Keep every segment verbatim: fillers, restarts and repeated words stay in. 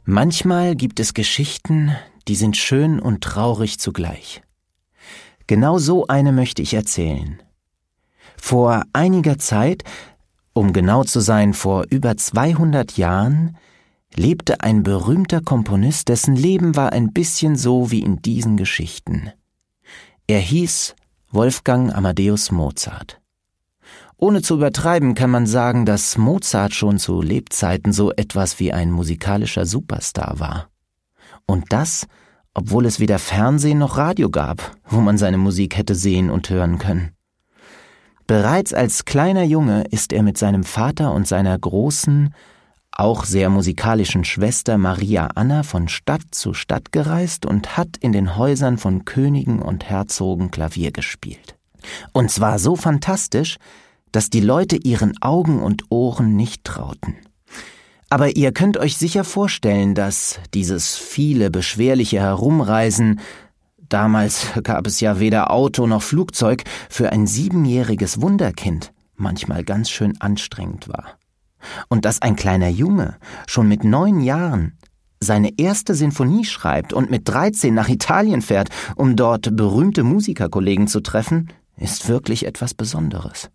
Manchmal gibt es Geschichten, die sind schön und traurig zugleich. Genau so eine möchte ich erzählen. Vor einiger Zeit, um genau zu sein, vor über zweihundert Jahren, lebte ein berühmter Komponist, dessen Leben war ein bisschen so wie in diesen Geschichten. Er hieß Wolfgang Amadeus Mozart. Ohne zu übertreiben kann man sagen, dass Mozart schon zu Lebzeiten so etwas wie ein musikalischer Superstar war. Und das, obwohl es weder Fernsehen noch Radio gab, wo man seine Musik hätte sehen und hören können. Bereits als kleiner Junge ist er mit seinem Vater und seiner großen, auch sehr musikalischen Schwester Maria Anna von Stadt zu Stadt gereist und hat in den Häusern von Königen und Herzogen Klavier gespielt. Und zwar so fantastisch, dass die Leute ihren Augen und Ohren nicht trauten. Aber ihr könnt euch sicher vorstellen, dass dieses viele beschwerliche Herumreisen, damals gab es ja weder Auto noch Flugzeug, für ein siebenjähriges Wunderkind manchmal ganz schön anstrengend war. Und dass ein kleiner Junge schon mit neun Jahren seine erste Sinfonie schreibt und mit dreizehn nach Italien fährt, um dort berühmte Musikerkollegen zu treffen, ist wirklich etwas Besonderes.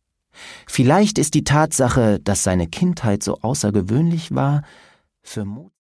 Vielleicht ist die Tatsache, dass seine Kindheit so außergewöhnlich war, für Mozart